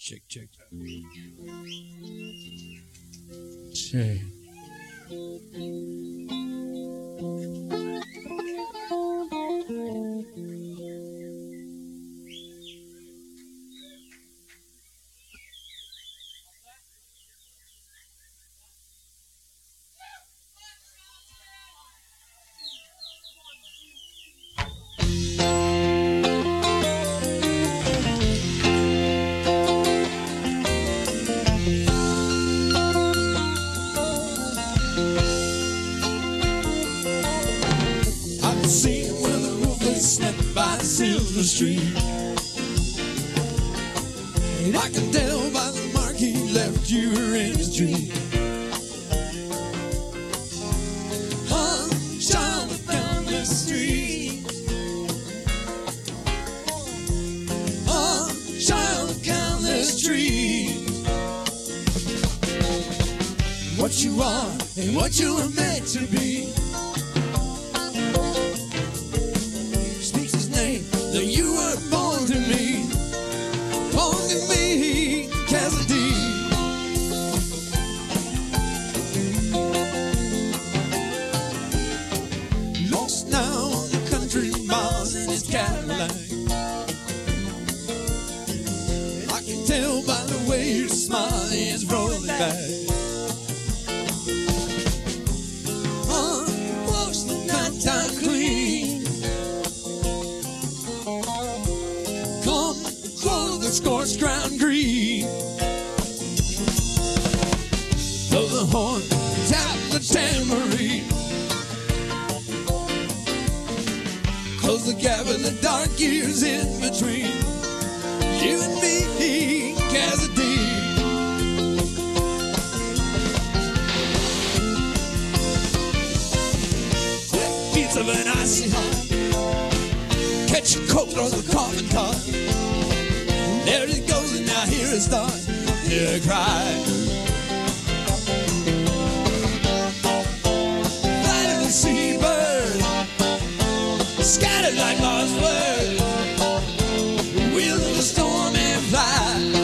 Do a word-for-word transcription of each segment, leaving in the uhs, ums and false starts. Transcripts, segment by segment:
Check, check. Check. Silver Street. And I can tell by the mark he left you in his tree. On Charlotte down the street. On Charlotte down the street. What you are and what you were meant to be. That you were born to me, born to me, Cassidy. Lost now on the country miles in his Cadillac. I can tell by the way your smile is rolling back. Oh, wash the night time clean. Scorched ground green. Blow the horn, tap the tambourine. Close the gap in the dark years in between you and me, Cassidy. Take piece of an icy hot, catch a coat on the coffin car. There it goes, and now here it starts. Hear it cry. Fly to the seabird, scattered like lost words. Wheels of the storm and fly.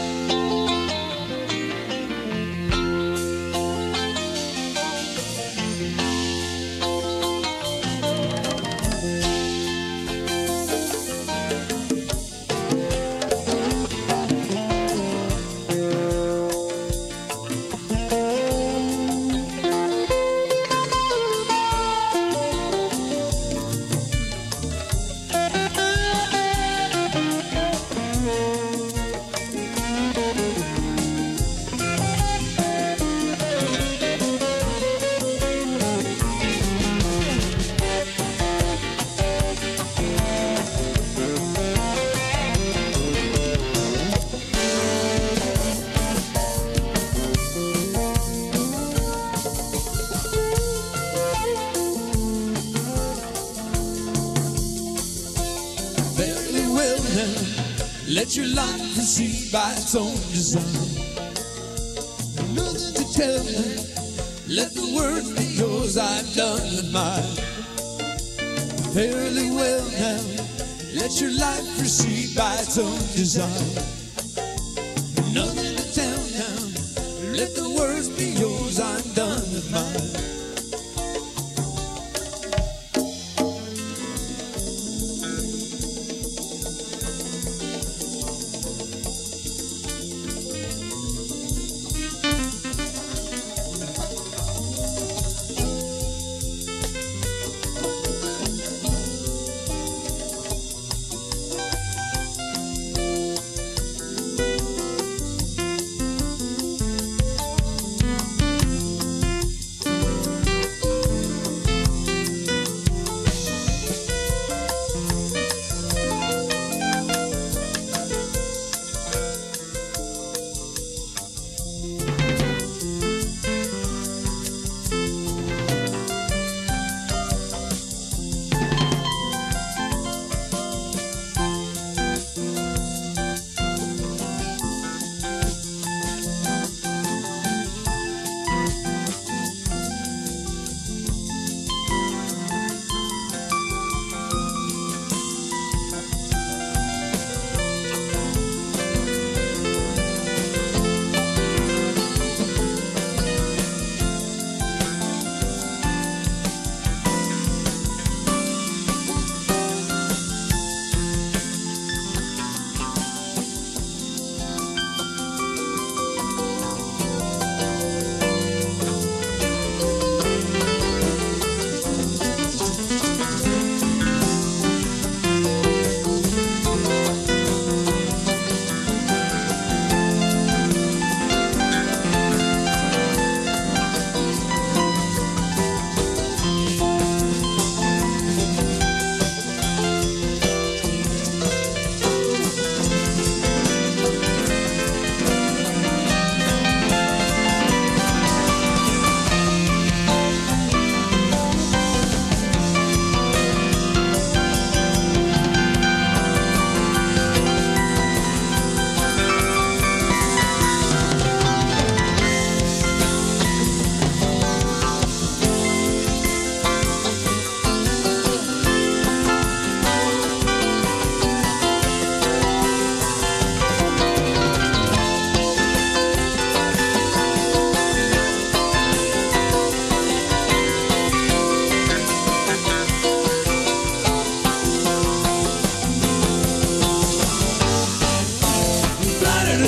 Let your life proceed by its own design. Nothing to tell me. Let the words be yours. I've done with mine. Fairly well now. Let your life proceed by its own design. Nothing to tell now. Let the words be yours. I'm done with mine.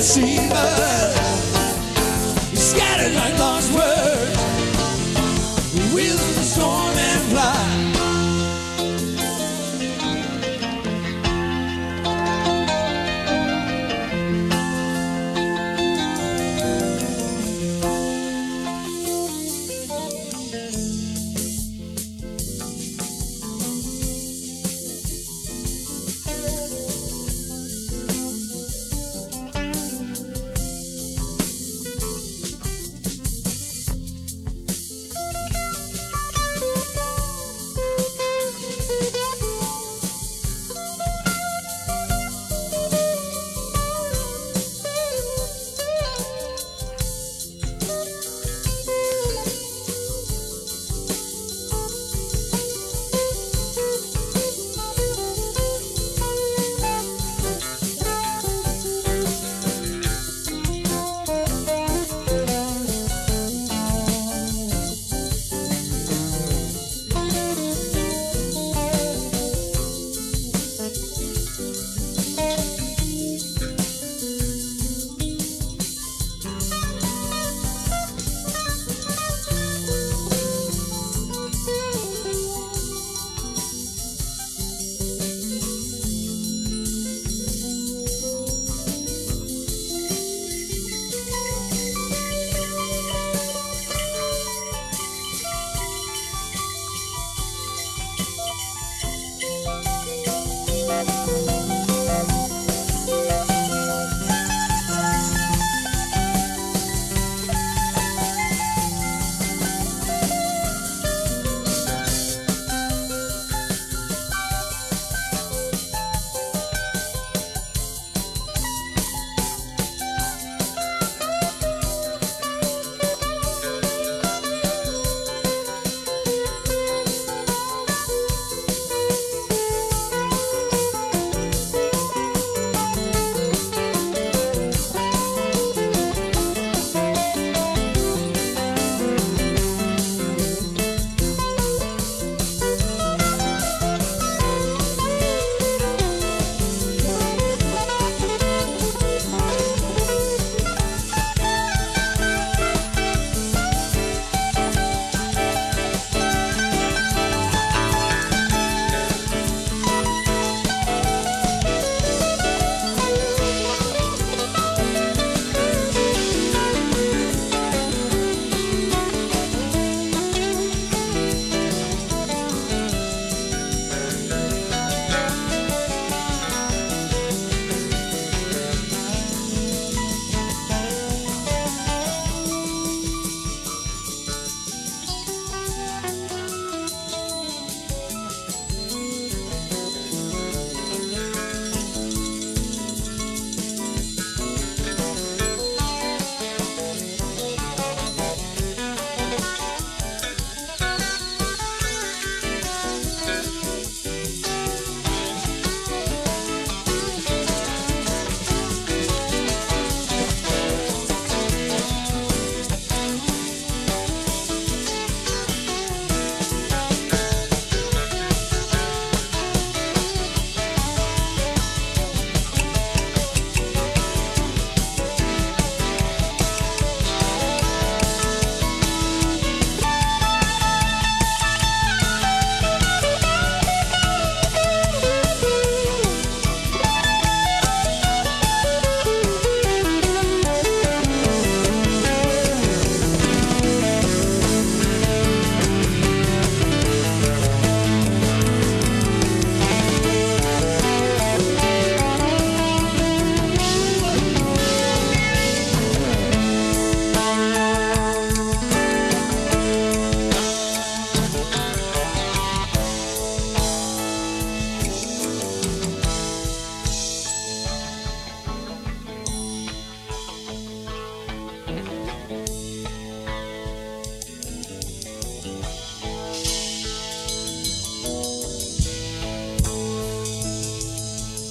receiver, scattered like lost words, wheels of the storm and fly. Thank you.